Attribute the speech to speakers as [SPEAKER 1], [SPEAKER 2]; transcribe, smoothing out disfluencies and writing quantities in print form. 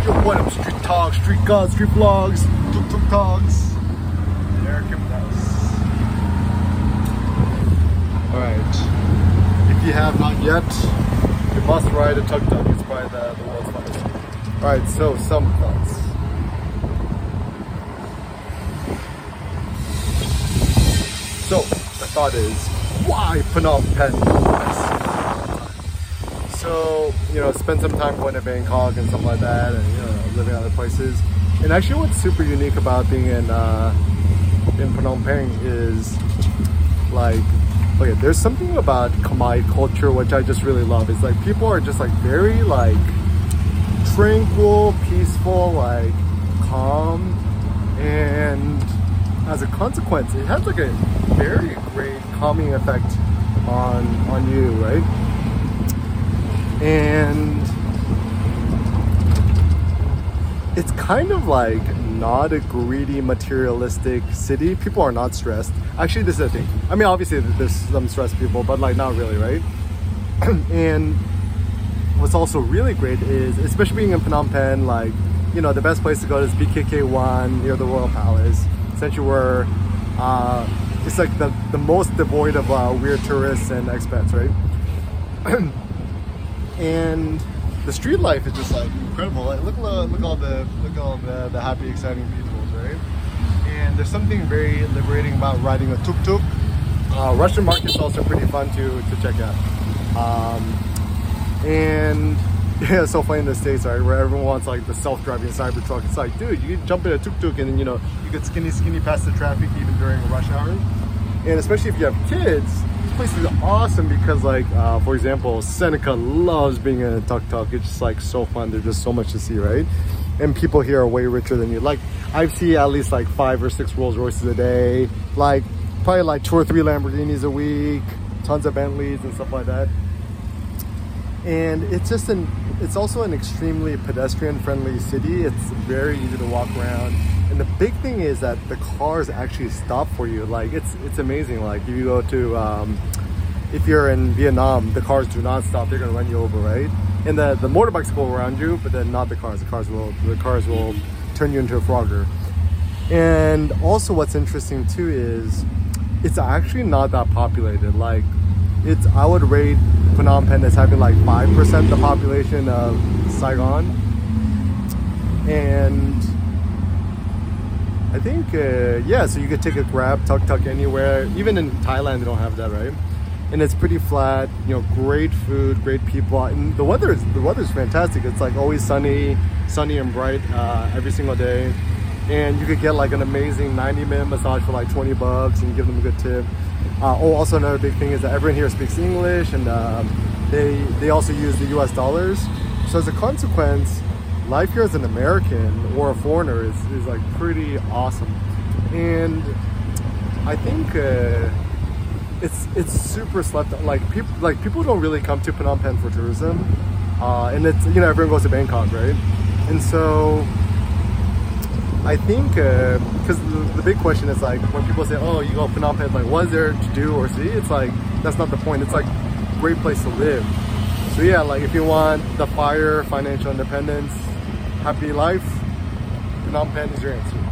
[SPEAKER 1] Yo, what up, street talk, street gods, street vlogs, tuk talks. American House. Alright. If you have not yet, you must ride a tuk tuk. It's probably the world's funnest. Alright, so some thoughts. So, the thought is, why Phnom Penh? So, you know, spend some time going to Bangkok and stuff like that, and, you know, living other places. And actually what's super unique about being in Phnom Penh is, like, okay, there's something about Khmer culture which I just really love. It's like people are just like very like tranquil, peaceful, like calm, and as a consequence it has like a very great calming effect on you, right? And it's kind of like not a greedy, materialistic city. People are not stressed. Actually, this is the thing. I mean, obviously there's some stressed people, but like not really, right? And what's also really great is, especially being in Phnom Penh, like, you know, the best place to go is BKK1 near the Royal Palace. Essentially where it's like the most devoid of weird tourists and expats, right? And the street life is just like incredible. Like look all the happy, exciting people, right? And there's something very liberating about riding a tuk-tuk. Russian market's also pretty fun to check out. And yeah, it's so funny in the States, right, where everyone wants like the self-driving Cybertruck. It's like, dude, you can jump in a tuk-tuk and then, you know, you could skinny past the traffic even during rush hour. And especially if you have kids, this place is awesome because, like, for example, Seneca loves being in a tuk-tuk. It's just like so fun. There's just so much to see, right? And people here are way richer than you. Like, I've seen at least like 5 or 6 Rolls Royces a day, like probably like 2 or 3 Lamborghinis a week, tons of Bentleys and stuff like that. And it's just it's also an extremely pedestrian friendly city. It's very easy to walk around. And the big thing is that the cars actually stop for you. Like it's amazing. Like if you go to, if you're in Vietnam, the cars do not stop. They're gonna run you over, right? And the motorbikes go around you, but then not the cars. The cars will turn you into a frogger. And also what's interesting too is it's actually not that populated. Like I would rate Phnom Penh as having like 5% the population of Saigon. And I think, yeah, so you could take a Grab, tuk-tuk anywhere. Even in Thailand, they don't have that, right? And it's pretty flat, you know, great food, great people. And the weather's fantastic. It's like always sunny and bright every single day. And you could get like an amazing 90-minute massage for like $20 and give them a good tip. Also another big thing is that everyone here speaks English, and they also use the US dollars. So as a consequence, life here as an American or a foreigner is like pretty awesome. And I think it's super slept on. Like people don't really come to Phnom Penh for tourism, and it's, you know, everyone goes to Bangkok, right? And so I think because the big question is like when people say, oh, you go to Phnom Penh, like what is there to do or see? It's like that's not the point. It's like a great place to live. So yeah, like if you want the fire, financial independence, happy life, Phnom Penh is your answer.